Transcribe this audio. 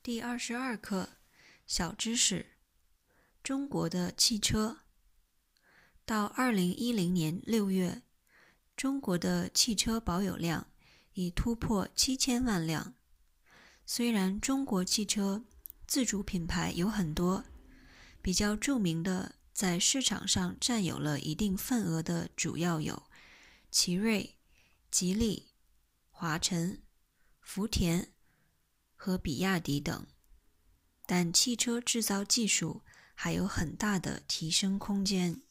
第22课小知识：中国的汽车。到2010年6月，中国的汽车保有量已突破7000万辆。虽然中国汽车自主品牌有很多，比较著名的在市场上占有了一定份额的主要有奇瑞、吉利、华晨、福田和比亚迪等，但汽车制造技术还有很大的提升空间。